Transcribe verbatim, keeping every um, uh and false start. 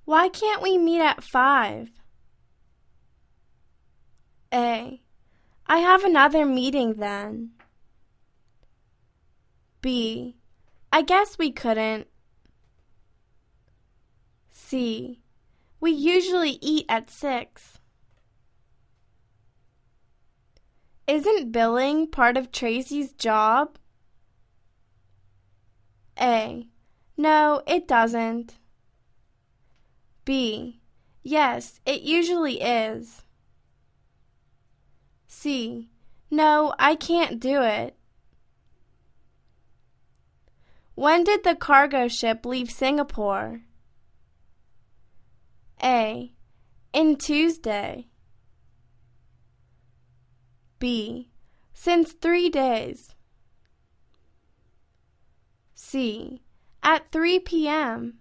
Why can't we meet at five? A. I have another meeting then. B. I guess we couldn't. C. We usually eat at six. Isn't billing part of Tracy's job? A. No, it doesn't. B. Yes, it usually is. C. No, I can't do it. When did the cargo ship leave Singapore? A. In Tuesday. B. Since three days. C. At three p m